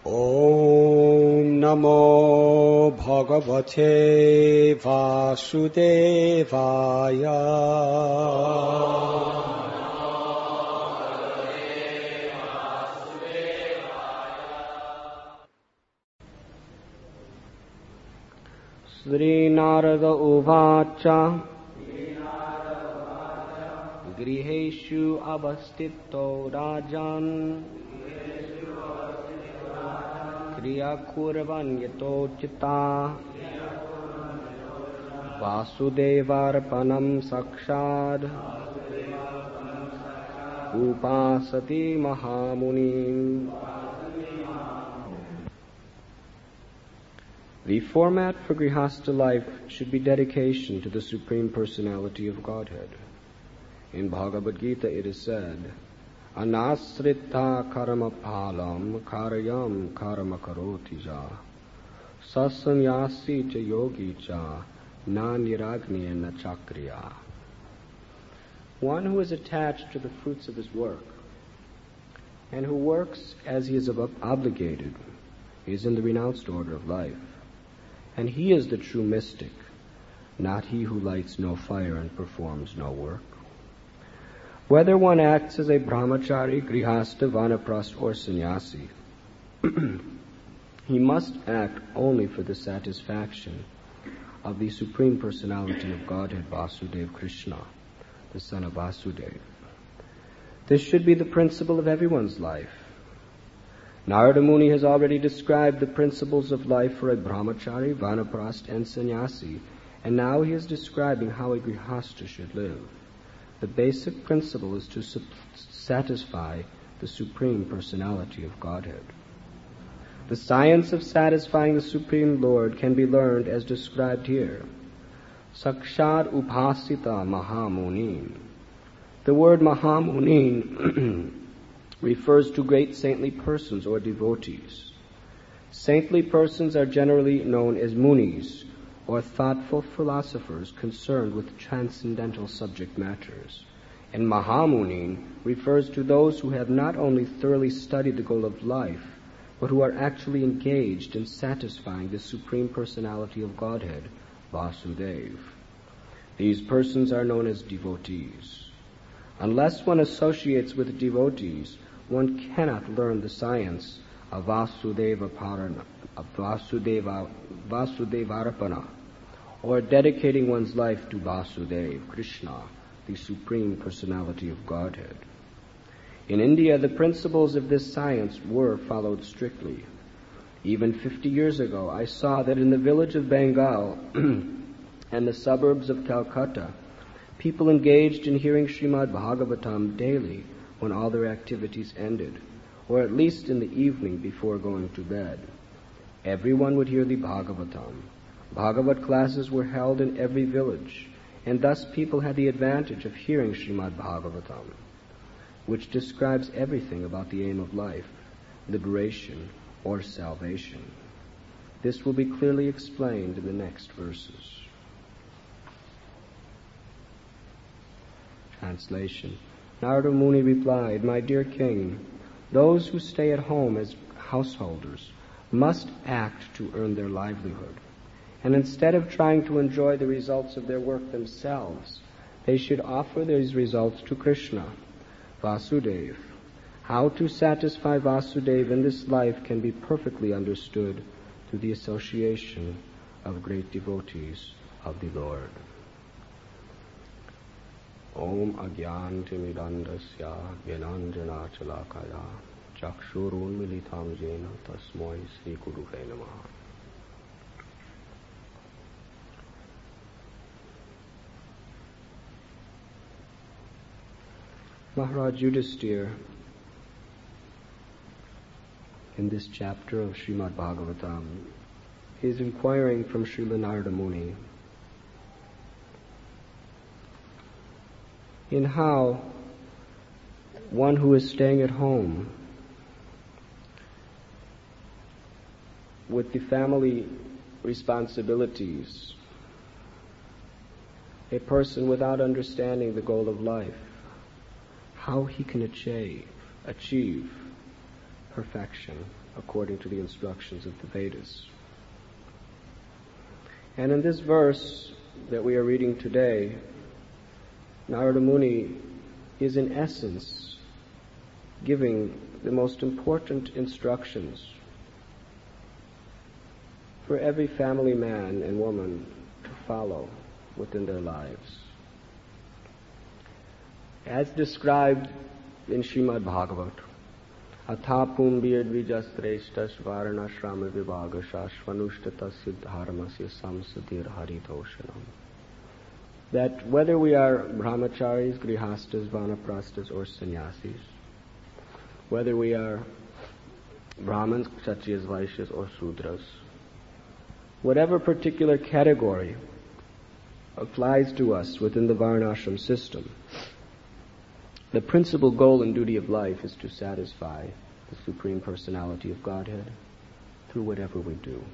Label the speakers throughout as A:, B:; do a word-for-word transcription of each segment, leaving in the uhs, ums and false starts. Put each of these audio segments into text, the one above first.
A: ॐ नमो भगवते वासुदेवाय। श्रीनारद उवाच गृहेषु अवस्थितो राजन् क्रिया कुर्वन् यथोचिता वासुदेवार्पणं साक्षात् उपासते महामुनिम्. The format for Grihastha life should be dedication to the Supreme Personality of Godhead. In Bhagavad Gita it is said, Anasrita karma palam karyam karma karoti ja sasanyasi cha yogi cha na niragniya na chakriya. One who is attached to the fruits of his work and who works as he is obligated is in the renounced order of life. And he is the true mystic, not he who lights no fire and performs no work. Whether one acts as a brahmachari, grihastha, vanaprastha, or sannyasi, he must act only for the satisfaction of the Supreme Personality of Godhead, Vasudeva Krishna, the son of Vasudeva. This should be the principle of everyone's life. Narada Muni has already described the principles of life for a brahmachari, vanaprastha, and sannyasi, and now he is describing how a grihastha should live. The basic principle is to satisfy the Supreme Personality of Godhead. The science of satisfying the Supreme Lord can be learned as described here. Sakshat upasita mahamunin. The word mahamunin refers to great saintly persons or devotees. Saintly persons are generally known as munis, or thoughtful philosophers concerned with transcendental subject matters. And Mahamunin refers to those who have not only thoroughly studied the goal of life, but who are actually engaged in satisfying the Supreme Personality of Godhead, Vasudeva. These persons are known as devotees. Unless one associates with devotees, one cannot learn the science of Vasudeva Parana, of Vasudeva, Vasudevarpana, or dedicating one's life to Vasudeva, Krishna, the Supreme Personality of Godhead. In India, the principles of this science were followed strictly. Even fifty years ago, I saw that in the village of Bengal and the suburbs of Calcutta, people engaged in hearing Srimad Bhagavatam daily when all their activities ended, or at least in the evening before going to bed. Everyone would hear the Bhagavatam. Bhagavat classes were held in every village, and thus people had the advantage of hearing Srimad Bhagavatam, which describes everything about the aim of life, liberation, or salvation. This will be clearly explained in the next verses. Translation. Narada Muni replied, My dear king, those who stay at home as householders must act to earn their livelihood. And instead of trying to enjoy the results of their work themselves, they should offer these results to Krishna, Vasudeva. How to satisfy Vasudeva in this life can be perfectly understood through the association of great devotees of the Lord. Om agyantimidandasya gyananjana chalakaya chakshurun militam jena tasmoi sri guruve namaha. Maharaj Yudhisthira, in this chapter of Srimad Bhagavatam, is inquiring from Srila Narada Muni in how one who is staying at home with the family responsibilities, a person without understanding the goal of life, how he can achieve, achieve perfection, according to the instructions of the Vedas. And in this verse that we are reading today, Narada Muni is in essence giving the most important instructions for every family man and woman to follow within their lives. As described in Srimad Bhagavat, Athapum Birdvijastreshtas Varanashrama Vibhagasha Shvanushtata Siddharmasya Samsadir Haritoshanam. That whether we are brahmacharis, grihastas, vanaprastas, or sannyasis, whether we are brahmins, kshatriyas, vaishyas, or sudras, whatever particular category applies to us within the varnashram system, the principal goal and duty of life is to satisfy the Supreme Personality of Godhead through whatever we do.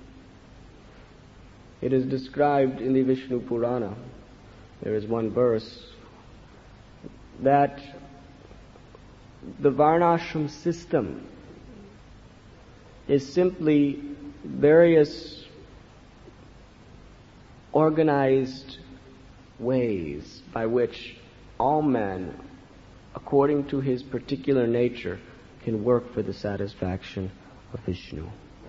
A: It is described in the Vishnu Purana. There is one verse that the varnashram system is simply various organized ways by which all men, according to his particular nature, can work for the satisfaction of Vishnu.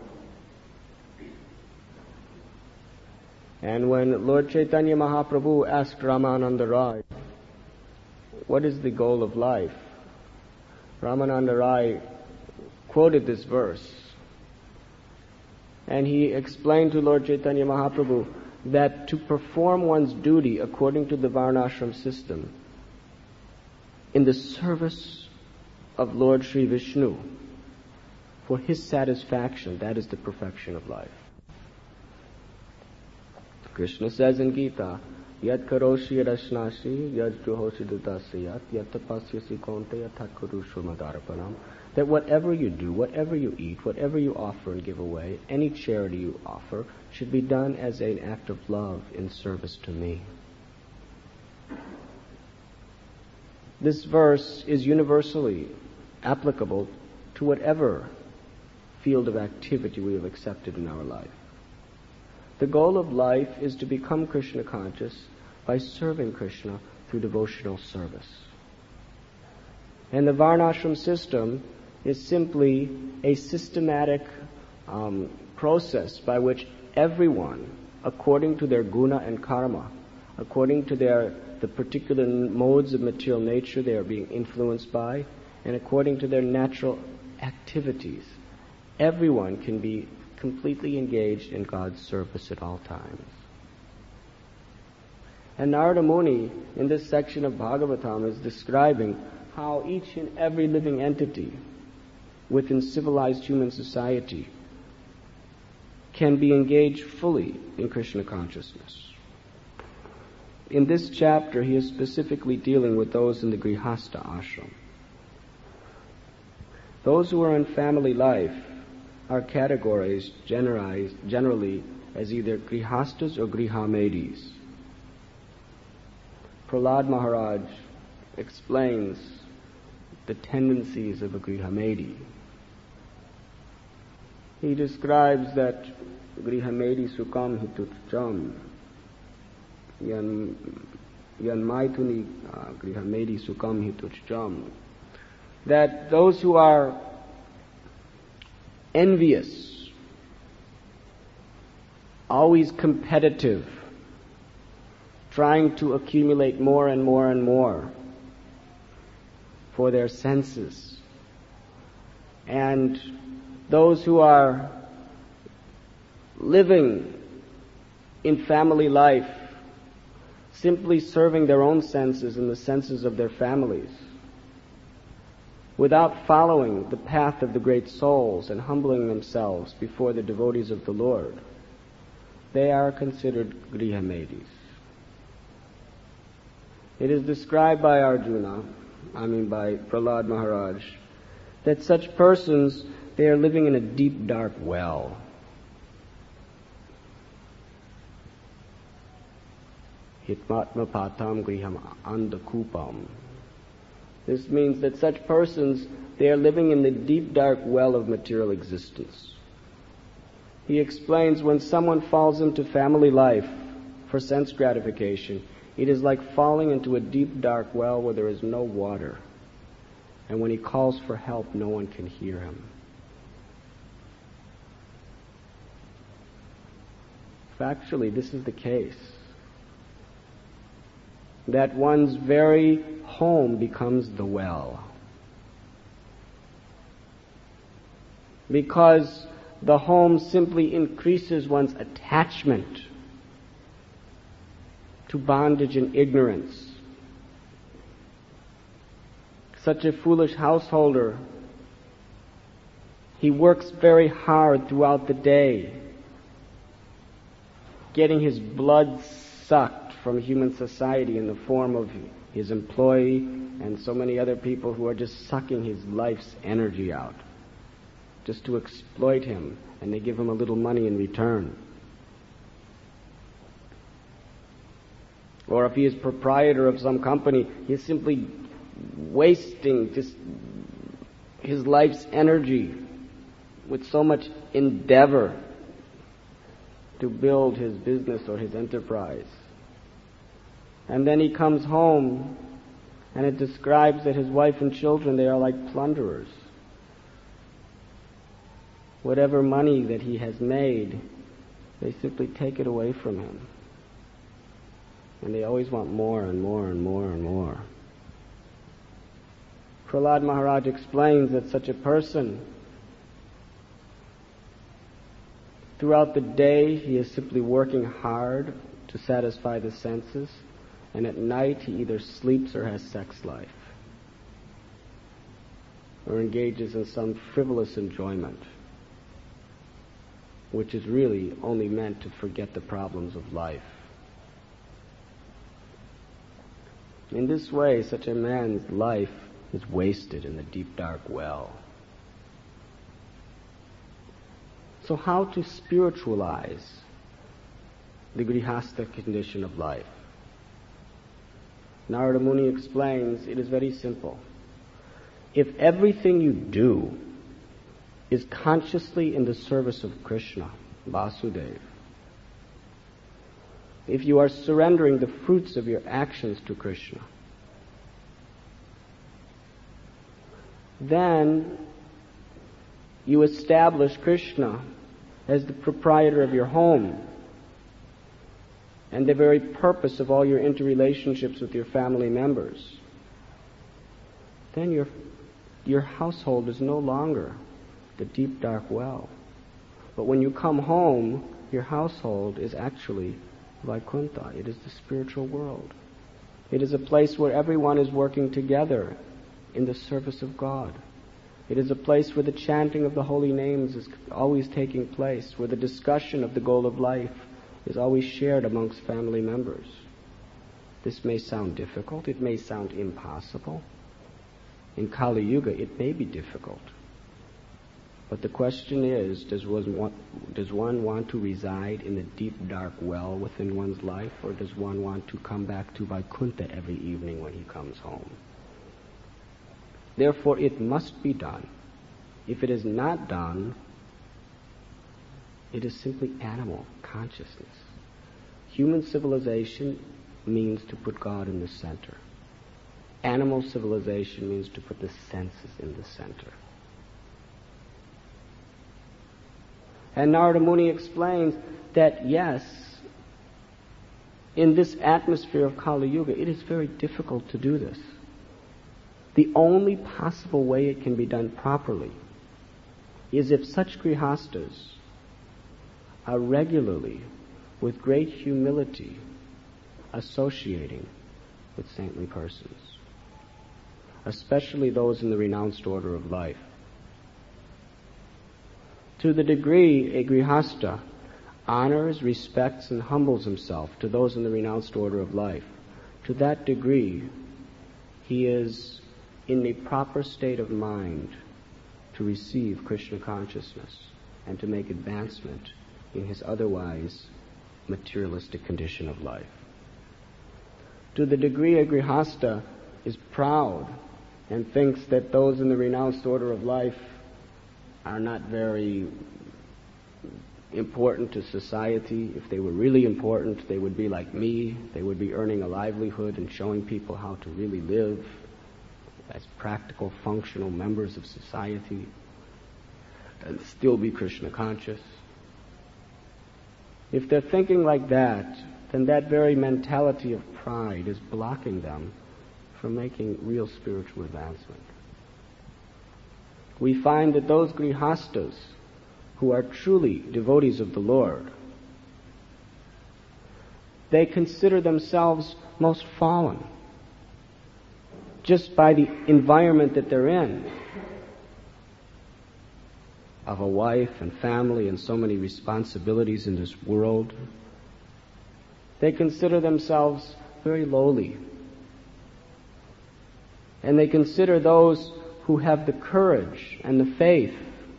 A: And when Lord Chaitanya Mahaprabhu asked Ramananda Rai, what is the goal of life? Ramananda Rai quoted this verse, and he explained to Lord Chaitanya Mahaprabhu that to perform one's duty according to the varnashram system in the service of Lord Sri Vishnu, for his satisfaction, that is the perfection of life. Krishna says in Gita, Yad karoshi yadashnashi, yad juhoshi dudasiyat, yad tapasyasi konte yad kurushu madarapanam, that whatever you do, whatever you eat, whatever you offer and give away, any charity you offer, should be done as an act of love in service to me. This verse is universally applicable to whatever field of activity we have accepted in our life. The goal of life is to become Krishna conscious by serving Krishna through devotional service. And the varnashram system is simply a systematic um, process by which everyone, according to their guna and karma, according to their the particular modes of material nature they are being influenced by, and according to their natural activities, everyone can be completely engaged in God's service at all times. And Narada Muni, in this section of Bhagavatam, is describing how each and every living entity within civilized human society can be engaged fully in Krishna consciousness. In this chapter, he is specifically dealing with those in the Grihastha ashram. Those who are in family life are categorized generalized, generally as either Grihasthas or Grihamedis. Prahlad Maharaj explains the tendencies of a Grihamedi. He describes that Grihamedi Sukam Hitutcham Yan Yan Maituni Grihamedi Sukam Hitutcham, that those who are envious, always competitive, trying to accumulate more and more and more for their senses, and those who are living in family life, simply serving their own senses and the senses of their families, without following the path of the great souls and humbling themselves before the devotees of the Lord, they are considered Grihamedis. It is described by Arjuna, I mean by Prahlad Maharaj, that such persons, they are living in a deep, dark well. Hitmatma patam griham andakupam. This means that such persons, They are living in the deep, dark well of material existence. He explains when someone falls into family life for sense gratification, it is like falling into a deep, dark well where there is no water. And when he calls for help, no one can hear him. Factually, this is the case. That one's very home becomes the well. Because the home simply increases one's attachment to bondage and ignorance. Such a foolish householder, he works very hard throughout the day, getting his blood sucked from human society in the form of his employee and so many other people who are just sucking his life's energy out, just to exploit him, and they give him a little money in return. Or if he is proprietor of some company, he's simply wasting just his life's energy with so much endeavor to build his business or his enterprise. And then he comes home, and it describes that his wife and children, they are like plunderers. Whatever money that he has made, they simply take it away from him. And they always want more and more and more and more. Prahlad Maharaj explains that such a person, throughout the day, he is simply working hard to satisfy the senses, and at night he either sleeps or has sex life, or engages in some frivolous enjoyment, which is really only meant to forget the problems of life. In this way, such a man's life is wasted in the deep, dark well. So how to spiritualize the grihastha condition of life? Narada Muni explains it is very simple. If everything you do is consciously in the service of Krishna, Vasudeva, if you are surrendering the fruits of your actions to Krishna, then you establish Krishna as the proprietor of your home and the very purpose of all your interrelationships with your family members. Then your, your household is no longer the deep, dark well. But when you come home, your household is actually Vaikuntha. It is the spiritual world. It is a place where everyone is working together in the service of God. It is a place where the chanting of the holy names is always taking place, where the discussion of the goal of life is always shared amongst family members. This may sound difficult. It may sound impossible. In Kali Yuga, it may be difficult. But the question is, does one, want, does one want to reside in the deep, dark well within one's life, or does one want to come back to Vaikuntha every evening when he comes home? Therefore, it must be done. If it is not done, it is simply animal consciousness. Human civilization means to put God in the center. Animal civilization means to put the senses in the center. And Narada Muni explains that, yes, in this atmosphere of Kali Yuga, it is very difficult to do this. The only possible way it can be done properly is if such grihastas are regularly, with great humility, associating with saintly persons, especially those in the renounced order of life. To the degree a grihasta honors, respects, and humbles himself to those in the renounced order of life, to that degree he is in the proper state of mind to receive Krishna consciousness and to make advancement in his otherwise materialistic condition of life. To the degree a grihasta is proud and thinks that those in the renounced order of life are not very important to society. If they were really important, they would be like me. They would be earning a livelihood and showing people how to really live as practical, functional members of society and still be Krishna conscious. If they're thinking like that, then that very mentality of pride is blocking them from making real spiritual advancement. We find that those grihastas who are truly devotees of the Lord, they consider themselves most fallen just by the environment that they're in, of a wife and family and so many responsibilities in this world. They consider themselves very lowly. And they consider those who have the courage and the faith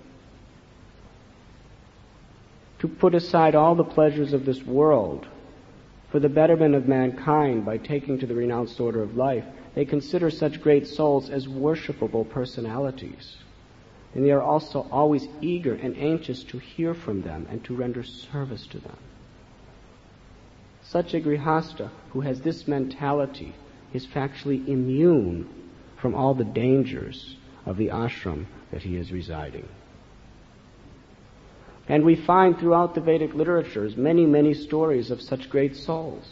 A: to put aside all the pleasures of this world for the betterment of mankind by taking to the renounced order of life. They consider such great souls as worshipable personalities. And they are also always eager and anxious to hear from them and to render service to them. Such a grihasta who has this mentality is factually immune from all the dangers of the ashram that he is residing. And we find throughout the Vedic literatures many, many stories of such great souls.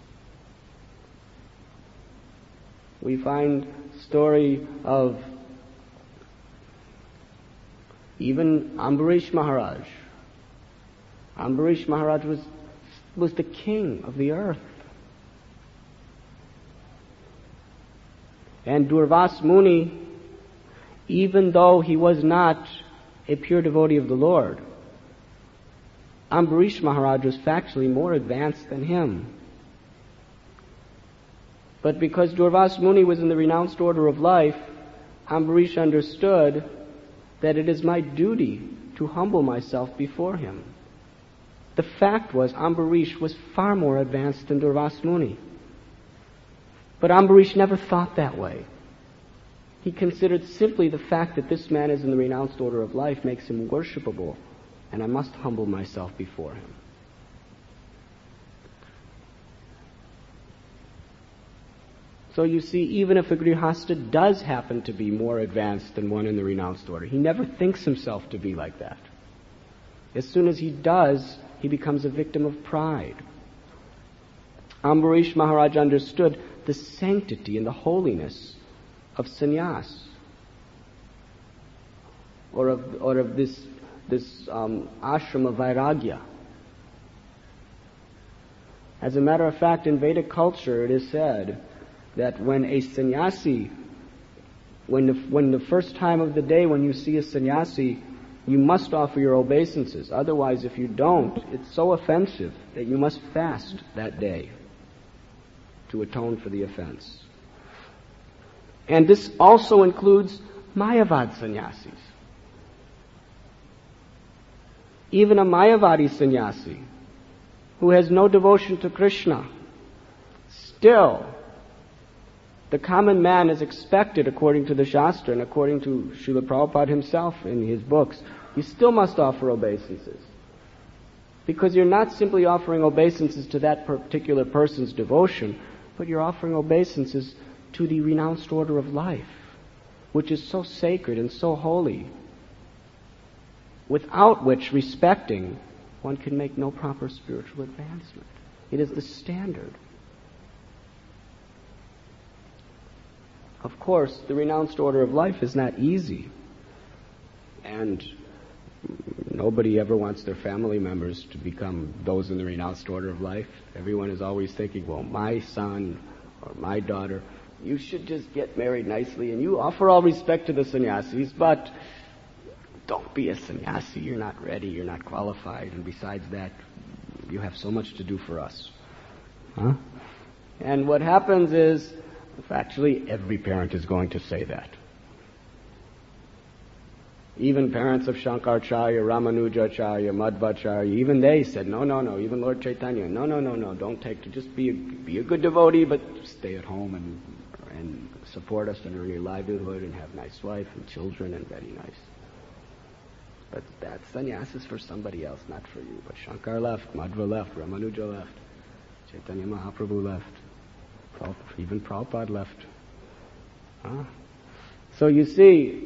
A: We find story of even Ambarish Maharaj. Ambarish Maharaj was, was the king of the earth. And Durvas Muni, even though he was not a pure devotee of the Lord, Ambarish Maharaj was factually more advanced than him. But because Durvas Muni was in the renounced order of life, Ambarish understood that it is my duty to humble myself before him. The fact was, Ambarish was far more advanced than Durvas Muni. But Ambarish never thought that way. He considered simply the fact that this man is in the renounced order of life makes him worshipable, and I must humble myself before him. So you see, even if a grihasta does happen to be more advanced than one in the renounced order, he never thinks himself to be like that. As soon as he does, he becomes a victim of pride. Ambarish Maharaj understood the sanctity and the holiness of sannyas, or of or of this this um, ashram of vairagya. As a matter of fact, in Vedic culture, it is said that when a sannyasi, when the, when the first time of the day when you see a sannyasi, you must offer your obeisances. Otherwise, if you don't, it's so offensive that you must fast that day to atone for the offense. And this also includes Mayavad sannyasis. Even a Mayavadi sannyasi who has no devotion to Krishna, still the common man is expected, according to the Shastra and according to Srila Prabhupada himself in his books, you still must offer obeisances. Because you're not simply offering obeisances to that particular person's devotion, but you're offering obeisances to the renounced order of life, which is so sacred and so holy, without which, respecting, one can make no proper spiritual advancement. It is the standard. Of course, the renounced order of life is not easy, and nobody ever wants their family members to become those in the renounced order of life. Everyone is always thinking, well, my son or my daughter, you should just get married nicely, and you offer all respect to the sannyasis, but don't be a sannyasi. You're not ready, you're not qualified, and besides that, you have so much to do for us. Huh? And what happens is, actually, every parent is going to say that. Even parents of Shankaracharya, Ramanujacharya, Madhvacharya, even they said, no, no, no. Even Lord Chaitanya, no, no, no, no. Don't take to just be a, be a good devotee, but stay at home and and support us and earn your livelihood and have nice wife and children and very nice. But that sannyas is for somebody else, not for you. But Shankar left, Madhva left, Ramanuja left, Chaitanya Mahaprabhu left, even Prabhupada left. Huh? So you see,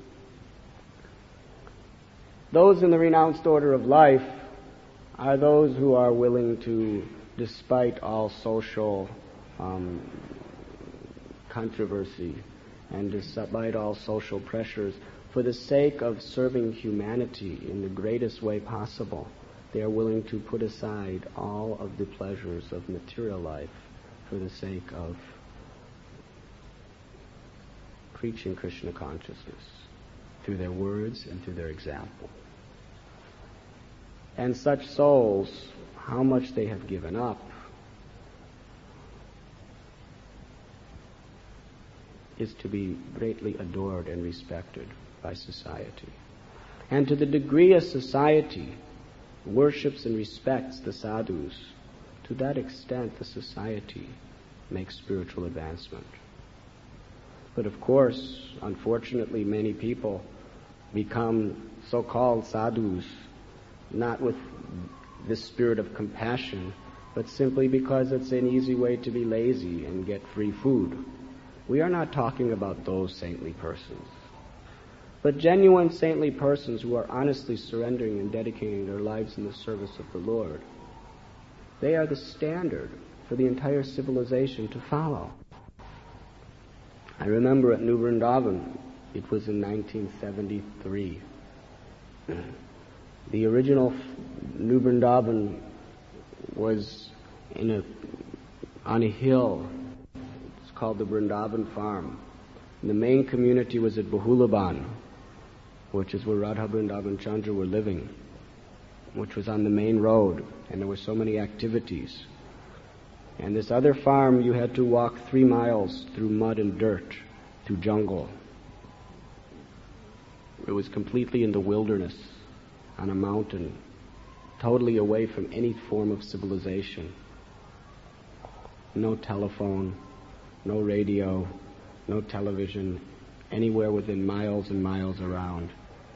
A: those in the renounced order of life are those who are willing to, despite all social um, controversy and despite all social pressures, for the sake of serving humanity in the greatest way possible, they are willing to put aside all of the pleasures of material life for the sake of preaching Krishna consciousness through their words and through their example. And such souls, how much they have given up is to be greatly adored and respected by society. And to the degree a society worships and respects the sadhus, to that extent the society makes spiritual advancement. But of course, unfortunately, many people become so-called sadhus not with this spirit of compassion, but simply because it's an easy way to be lazy and get free food. We are not talking about those saintly persons, but genuine saintly persons who are honestly surrendering and dedicating their lives in the service of the Lord. They are the standard for the entire civilization to follow. I remember at New Vrindavan, it was in nineteen seventy-three. The original New Vrindavan was in a on a hill. It's called the Vrindavan Farm. And the main community was at Bahulaban, which is where Radha Vrindavan Chandra were living, which was on the main road, and there were so many activities. And this other farm, you had to walk three miles through mud and dirt, through jungle. It was completely in the wilderness, on a mountain, totally away from any form of civilization. No telephone, no radio, no television, anywhere within miles and miles around.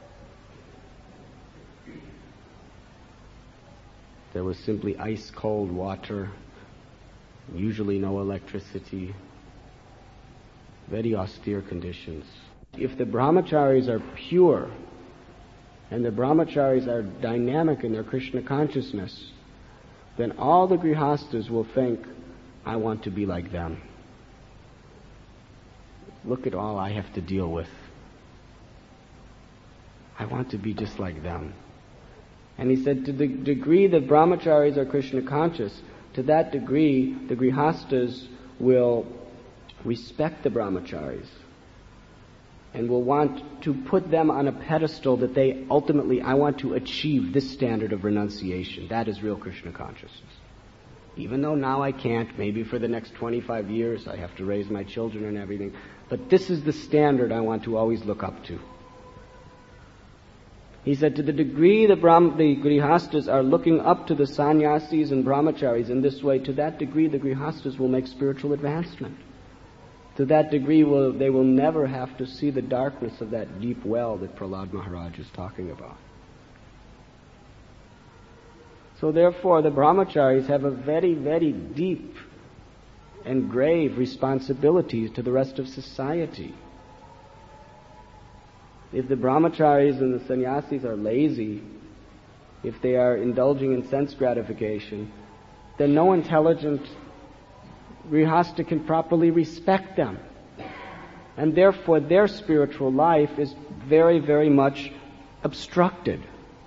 A: There was simply ice-cold water, usually no electricity, very austere conditions. If the brahmacharis are pure, and the brahmacharis are dynamic in their Krishna consciousness, then all the grihastas will think, I want to be like them. Look at all I have to deal with. I want to be just like them. And he said, to the degree that brahmacharis are Krishna conscious, to that degree the grihastas will respect the brahmacharis and will want to put them on a pedestal that they ultimately, I want to achieve this standard of renunciation. That is real Krishna consciousness. Even though now I can't, maybe for the next twenty-five years I have to raise my children and everything, but this is the standard I want to always look up to. He said, to the degree the, Brahm, the grihastas are looking up to the sannyasis and brahmacharis in this way, to that degree the grihastas will make spiritual advancement. To that degree will, they will never have to see the darkness of that deep well that Prahlad Maharaj is talking about. So therefore the brahmacharis have a very, very deep and grave responsibility to the rest of society. If the brahmacharis and the sannyasis are lazy, if they are indulging in sense gratification, then no intelligent grihasta can properly respect them. And therefore their spiritual life is very, very much obstructed.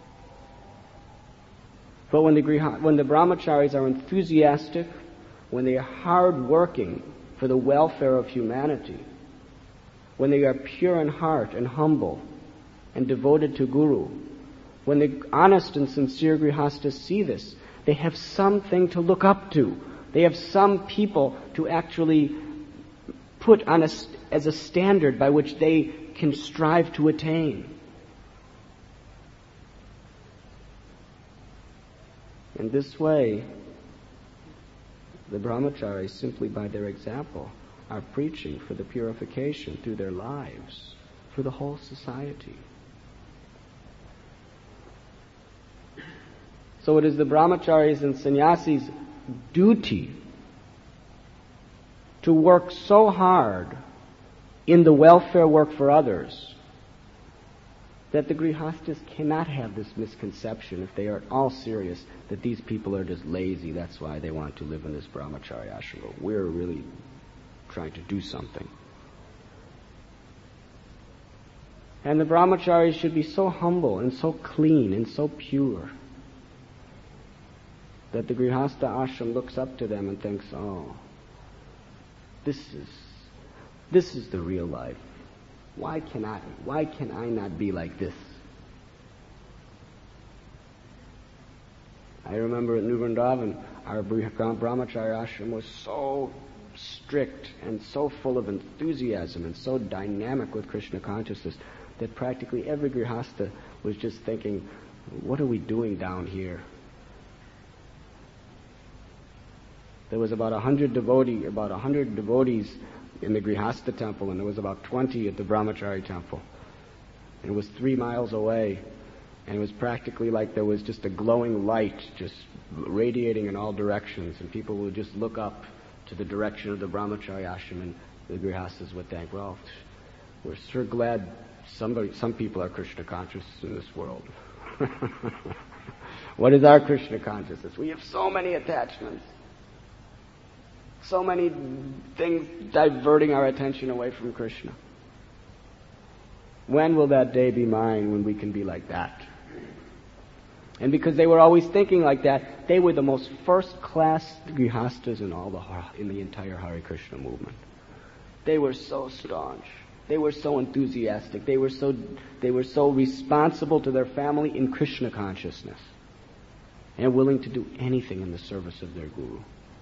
A: But when the, griha, when the brahmacharis are enthusiastic, when they are hard-working for the welfare of humanity, when they are pure in heart and humble and devoted to Guru, when the honest and sincere grihastas see this, they have something to look up to. They have some people to actually put on a, as a standard by which they can strive to attain. In this way, the brahmacharis, simply by their example, are preaching for the purification through their lives, for the whole society. So it is the brahmacharis and sannyasis' duty to work so hard in the welfare work for others that the grihastas cannot have this misconception, if they are at all serious, that these people are just lazy, that's why they want to live in this brahmachari ashrama. We're really trying to do something. And the brahmacharis should be so humble and so clean and so pure that the grihasta ashram looks up to them and thinks, oh, this is this is the real life. Why can I why can I not be like this? I remember at New Vrindavan, our brahmachari ashram was so strict and so full of enthusiasm and so dynamic with Krishna consciousness that practically every grihasta was just thinking, what are we doing down here? There was about a hundred devotee, about a hundred devotees in the Grihasta temple, and there was about twenty at the Brahmachari temple. And it was three miles away, and it was practically like there was just a glowing light just radiating in all directions, and people would just look up to the direction of the Brahmachari ashram, and the Grihastas would think, well, we're sure glad somebody, some people are Krishna conscious in this world. What is our Krishna consciousness? We have so many attachments. So many things diverting our attention away from Krishna. When will that day be mine when we can be like that? And because they were always thinking like that, they were the most first-class grihastas in all the in the entire Hare Krishna movement. They were so staunch. They were so enthusiastic. They were so they were so responsible to their family in Krishna consciousness, and willing to do anything in the service of their guru.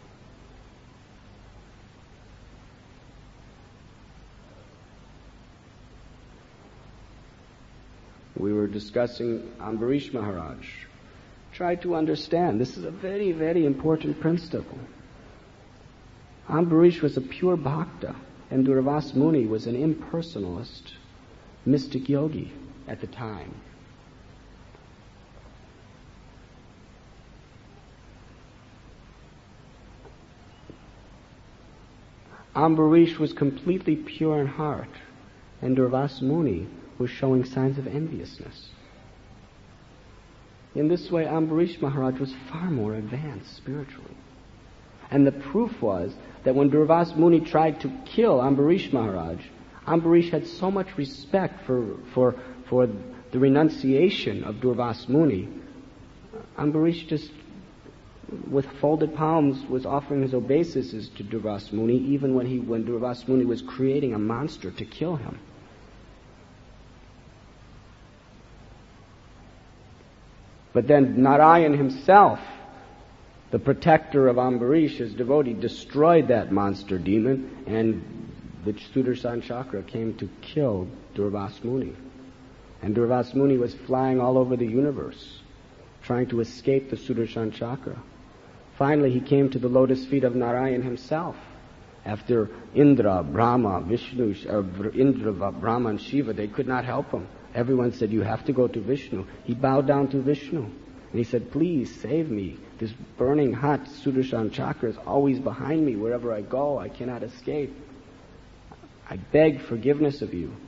A: We were discussing Ambarish Maharaj. Try to understand. This is a very, very important principle. Ambarish was a pure bhakta, and Durvas Muni was an impersonalist, mystic yogi at the time. Ambarish was completely pure in heart, and Durvas Muni was showing signs of enviousness. In this way, Ambarish Maharaj was far more advanced spiritually. And the proof was that when Durvas Muni tried to kill Ambarish Maharaj, Ambarish had so much respect for, for, for the renunciation of Durvas Muni. Ambarish just, with folded palms, was offering his obeisances to Durvas Muni, even when, he, when Durvas Muni was creating a monster to kill him. But then Narayan himself, the protector of Ambarish, his devotee, destroyed that monster demon, and the Sudarshan Chakra came to kill Durvas Muni. And Durvas Muni was flying all over the universe, trying to escape the Sudarshan Chakra. Finally, he came to the lotus feet of Narayan himself. After Indra, Brahma, Vishnu, uh, Indra, Brahma, and Shiva, they could not help him. Everyone said, you have to go to Vishnu. He bowed down to Vishnu. And he said, please save me. This burning hot Sudarshan Chakra is always behind me. Wherever I go, I cannot escape. I beg forgiveness of you.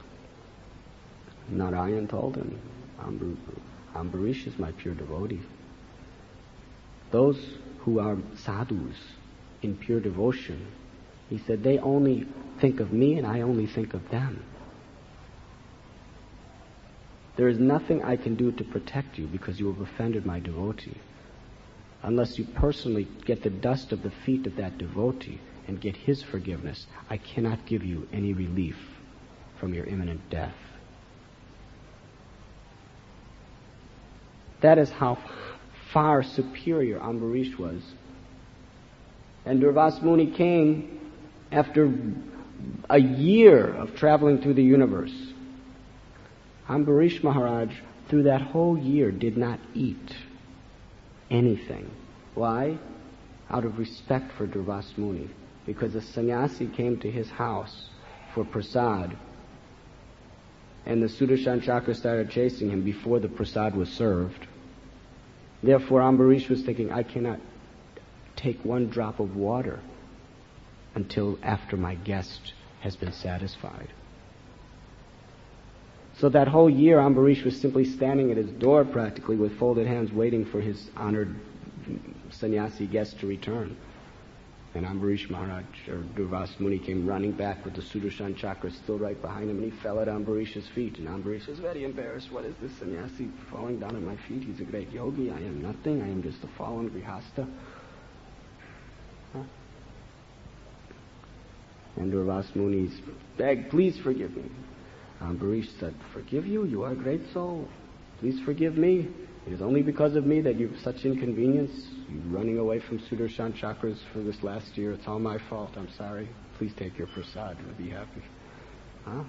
A: Narayan told him, Ambar- Ambarish is my pure devotee. Those who are sadhus in pure devotion, he said, they only think of me and I only think of them. There is nothing I can do to protect you because you have offended my devotee. Unless you personally get the dust of the feet of that devotee and get his forgiveness, I cannot give you any relief from your imminent death. That is how far superior Ambarish was. And Durvas Muni came after a year of traveling through the universe. Ambarish Maharaj, through that whole year, did not eat anything. Why? Out of respect for Durvas Muni. because a sannyasi came to his house for prasad, and the Sudarshan Chakra started chasing him before the prasad was served. Therefore, Ambarish was thinking, I cannot take one drop of water until after my guest has been satisfied. So that whole year, Ambarish was simply standing at his door practically with folded hands waiting for his honored sannyasi guest to return. And Ambarish Maharaj, or Durvas Muni, came running back with the Sudarshan Chakra still right behind him, and he fell at Ambarish's feet. And Ambarish was very embarrassed. What is this sannyasi falling down at my feet? He's a great yogi. I am nothing. I am just a fallen grihasta. Huh? And Durvas Muni begged, please forgive me. Ambarish said, forgive you? You are a great soul. Please forgive me. It is only because of me that you've such inconvenience. You running away from Sudarshan Chakras for this last year. It's all my fault. I'm sorry. Please take your prasad and be happy. Huh?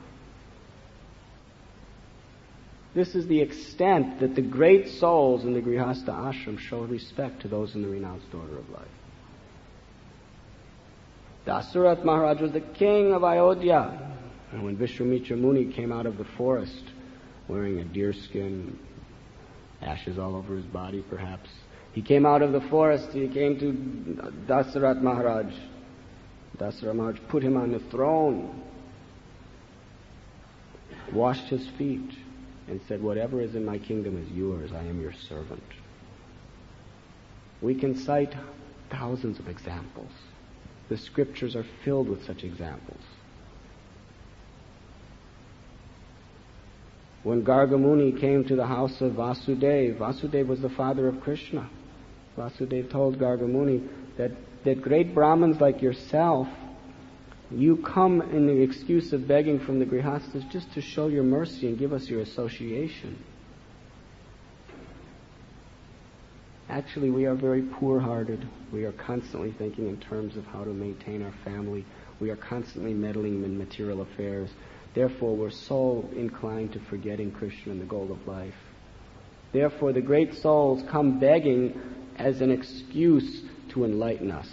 A: This is the extent that the great souls in the Grihastha ashram show respect to those in the renounced order of life. Dasarath Maharaj was the king of Ayodhya. And when Vishwamitra Muni came out of the forest wearing a deer skin, ashes all over his body perhaps, he came out of the forest, he came to Dasarath Maharaj. Dasarath Maharaj put him on the throne, washed his feet, and said, whatever is in my kingdom is yours, I am your servant. We can cite thousands of examples. The scriptures are filled with such examples. When Garga Muni came to the house of Vasudeva, Vasudeva was the father of Krishna. Vasudeva told Garga Muni that, that great Brahmins like yourself, you come in the excuse of begging from the Grihasthas just to show your mercy and give us your association. Actually, we are very poor-hearted. We are constantly thinking in terms of how to maintain our family. We are constantly meddling in material affairs. Therefore, we're so inclined to forgetting Krishna and the goal of life. Therefore, the great souls come begging as an excuse to enlighten us.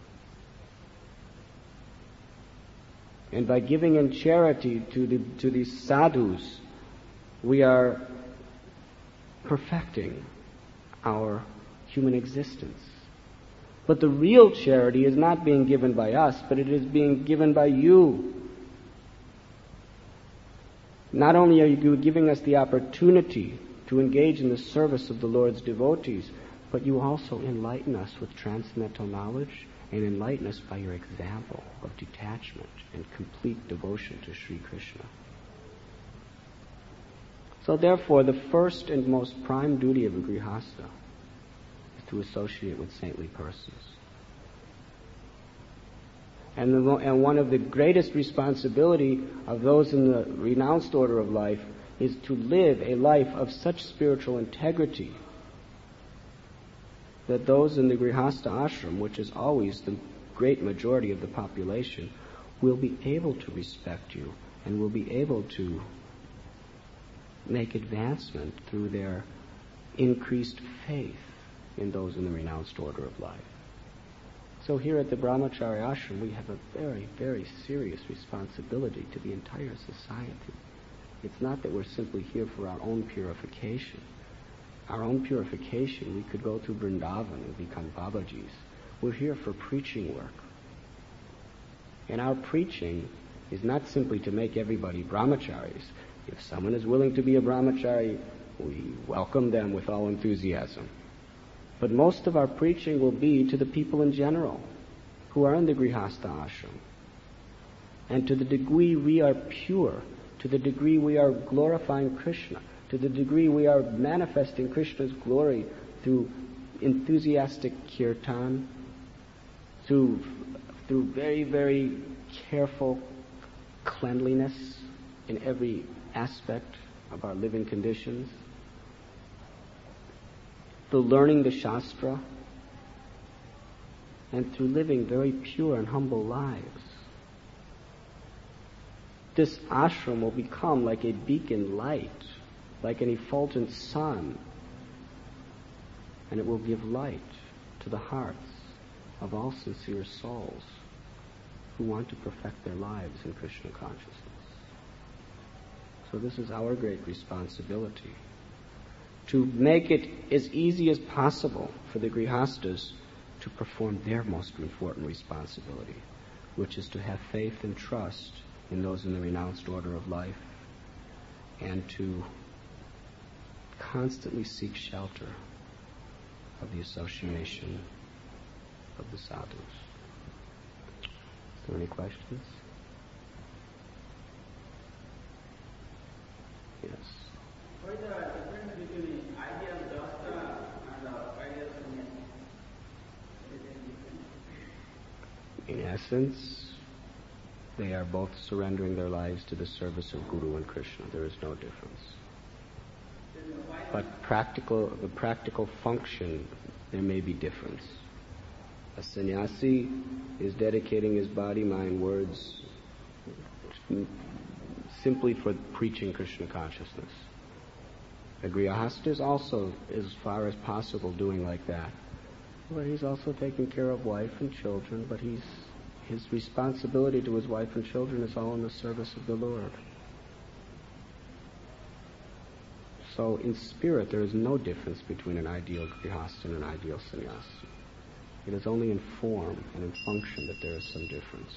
A: And by giving in charity to the, to these sadhus, we are perfecting our human existence. But the real charity is not being given by us, but it is being given by you. Not only are you giving us the opportunity to engage in the service of the Lord's devotees, but you also enlighten us with transcendental knowledge and enlighten us by your example of detachment and complete devotion to Sri Krishna. So therefore, the first and most prime duty of a Grihastha is to associate with saintly persons. And, the, and one of the greatest responsibility of those in the renounced order of life is to live a life of such spiritual integrity that those in the Grihastha ashram, which is always the great majority of the population, will be able to respect you and will be able to make advancement through their increased faith in those in the renounced order of life. So here at the Brahmacharya ashram, we have a very, very serious responsibility to the entire society. It's not that we're simply here for our own purification. Our own purification, we could go to Vrindavan and become Babajis. We're here for preaching work. And our preaching is not simply to make everybody brahmacharis. If someone is willing to be a brahmachari, we welcome them with all enthusiasm. But most of our preaching will be to the people in general who are in the Grihastha ashram. And to the degree we are pure, to the degree we are glorifying Krishna, to the degree we are manifesting Krishna's glory through enthusiastic kirtan, through, through very, very careful cleanliness in every aspect of our living conditions, through learning the Shastra, and through living very pure and humble lives. This ashram will become like a beacon light, like an effulgent sun, and it will give light to the hearts of all sincere souls. who want to perfect their lives in Krishna consciousness. So this is our great responsibility, to make it as easy as possible for the grihastas to perform their most important responsibility, which is to have faith and trust in those in the renounced order of life, and to constantly seek shelter of the association of the sadhus. Is there any questions? Yes.
B: What is the difference between ideal Dasta and uh, ideal sannyasi?
A: In essence, they are both surrendering their lives to the service of Guru and Krishna. There is no difference. But practical, the practical function, there may be difference. A sannyasi is dedicating his body, mind, words simply for preaching Krishna consciousness. A grihasta is also, as far as possible, doing like that. Well, he's also taking care of wife and children, but he's his responsibility to his wife and children is all in the service of the Lord. So in spirit, there is no difference between an ideal grihasta and an ideal sannyasi. It is only in form and in function that there is some difference.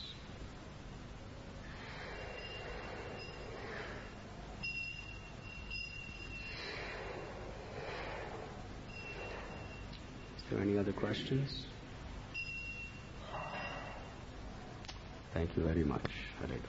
A: Is there any other questions? Thank you very much. Hare Krishna.